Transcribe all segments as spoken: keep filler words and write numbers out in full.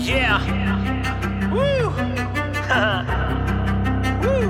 Yeah. Woo. Woo.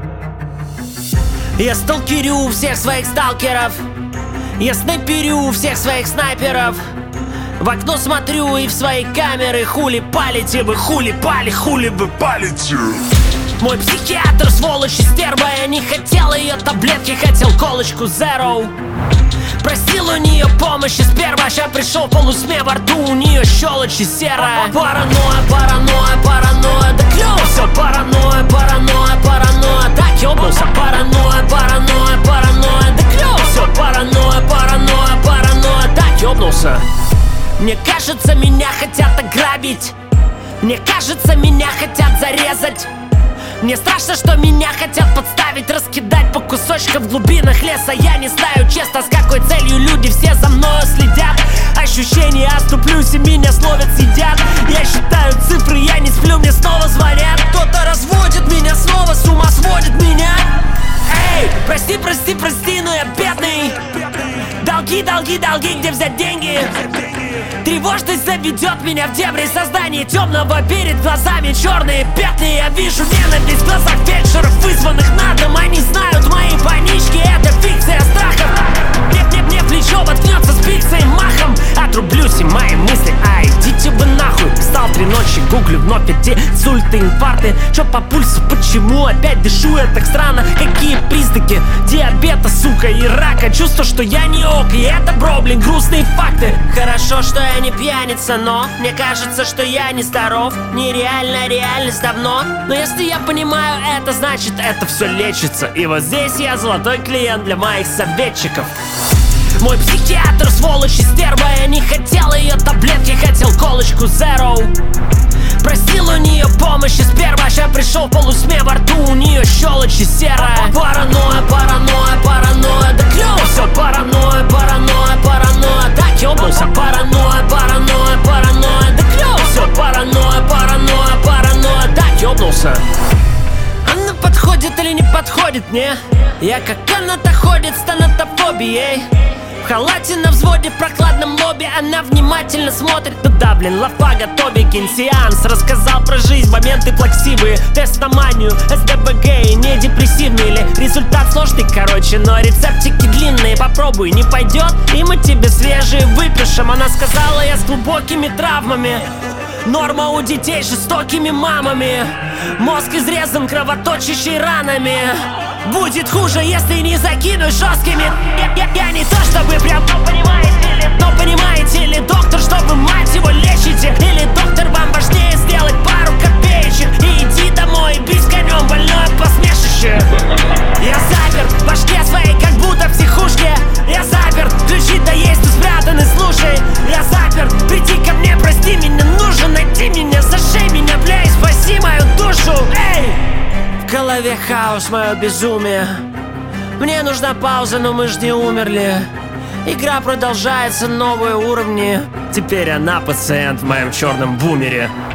Я сталкерю у всех своих сталкеров, я снайперю у всех своих снайперов. В окно смотрю и в свои камеры. Хули палите вы, хули пали, хули вы палите. Мой психиатр, сволочь и стерва. Я не хотел ее таблетки, хотел колочку Zero. Просил у нее помощи сперва. Ща пришел в полусме, во рту у нее щелочь и серая. Паранойя, паранойя, паранойя. Да клёво все, паранойя, паранойя, паранойя. Так ёбнулся, паранойя, паранойя, паранойя. Да клёво все, паранойя, паранойя, паранойя. Так ёбнулся. Мне кажется, меня хотят ограбить. Мне кажется, меня хотят зарезать. Мне страшно, что меня хотят подставить, раскидать по кусочкам в глубинах леса. Я не знаю, честно, с какой целью люди все за мною следят. Ощущение, оступлюсь и меня словят, съедят. Я считаю цифры, я не сплю, мне снова звонят. Кто-то разводит меня, снова с ума сводит меня. Эй, прости, прости, прости, но я бедный. Долги, долги, долги, где взять деньги? Тревожность заведет меня в дебри сознания темного. Перед глазами черные пятна. Я вижу ненависть в глазах фельдшеров, вызванных на дом. Они знают мои панички, это фикция страхов. Мне, мне, мне в плечо воткнется спицей махом. Отрублюсь и мои мысли, ай, идите вы нахуй. Встал три ночи, гуглю вновь эти инсульты, инфаркты. Чё по пульсу, почему опять дышу я так странно? Какие признаки диабета, сука, и рака? Чувство, что я не ок, и это, бро, блин, грустные факты. Хорошо, что я не пьяница, но мне кажется, что я не здоров. Нереальная реальность давно. Но если я понимаю это, значит это все лечится. И вот здесь я золотой клиент для моих советчиков. Мой психиатр, сволочь и стерва. Я не хотел ее таблетки, хотел колочку Zero. Просил у нее помощи сперва. Ща пришел в полусме, во рту у нее щелочь и серая. Паранойя, паранойя, паранойя. Да клёво все, паранойя, паранойя, паранойя. Так ёбнулся, паранойя, паранойя, паранойя. Да клёво все, паранойя, паранойя, паранойя. Так ёбнулся. Она подходит или не подходит мне? Я как каната ходит с тонатофобией. В халате на взводе в прохладном лобби. Она внимательно смотрит туда, блин, лафа готове. Сеанс рассказал про жизнь, моменты плаксивые. Тест на манию, СДВГ и не депрессивный. Или результат сложный, короче, но рецептики длинные. Попробуй, не пойдет, и мы тебе свежие выпишем. Она сказала, я с глубокими травмами. Норма у детей с жестокими мамами. Мозг изрезан кровоточащей ранами. Будет хуже, если не закинуть жесткими. Я, я, я не то чтобы прям, но понимаете ли, но понимаете ли, доктор, чтобы мать его лечите. Или доктор, вам важнее сделать пару копеечек и иди домой, бить конем больное посмешище. Я запер в башке своей, как будто в психушке. Я запер, ключи-то есть, тут спрятаны, слушай. Я запер, приди ко мне, прости меня, нужно найти меня, зашей меня, бля, и спаси мою душу. Эй! В голове хаос, мое безумие. Мне нужна пауза, но мы ж не умерли. Игра продолжается, новые уровни. Теперь она пациент в моем черном бумере.